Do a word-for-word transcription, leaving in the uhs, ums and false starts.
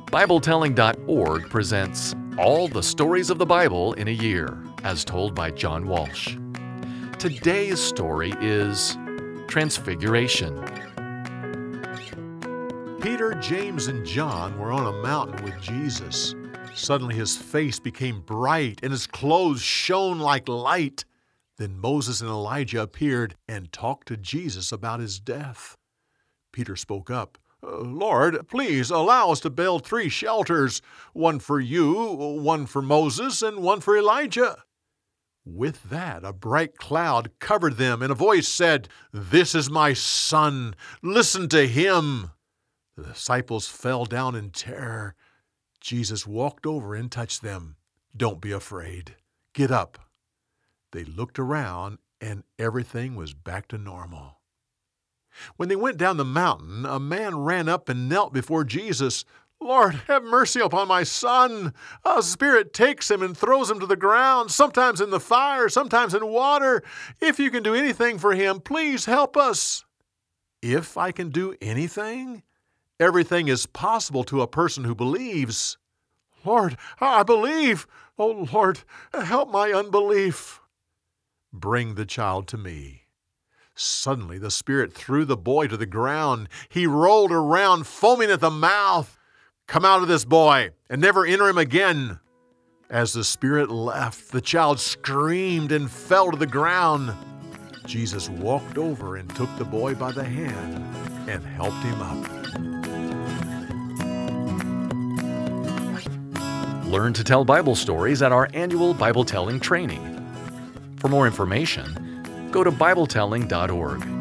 Bible Telling dot org presents All the Stories of the Bible in a Year, as told by John Walsh. Today's story is Transfiguration. Peter, James, and John were on a mountain with Jesus. Suddenly his face became bright and his clothes shone like light. Then Moses and Elijah appeared and talked to Jesus about his death. Peter spoke up, "Lord, please allow us to build three shelters, one for you, one for Moses, and one for Elijah." With that, a bright cloud covered them, and a voice said, "This is my son. Listen to him." The disciples fell down in terror. Jesus walked over and touched them. "Don't be afraid. Get up." They looked around, and everything was back to normal. When they went down the mountain, a man ran up and knelt before Jesus. "Lord, have mercy upon my son. A spirit takes him and throws him to the ground, sometimes in the fire, sometimes in water. If you can do anything for him, please help us." If I can do anything? Everything is possible to a person who believes. "Lord, I believe. Oh, Lord, help my unbelief." "Bring the child to me." Suddenly the Spirit threw the boy to the ground. He rolled around, foaming at the mouth. "Come out of this boy and never enter him again." As the Spirit left, the child screamed and fell to the ground. Jesus walked over and took the boy by the hand and helped him up. Learn to tell Bible stories at our annual Bible Telling Training. For more information, go to Bible Telling dot org.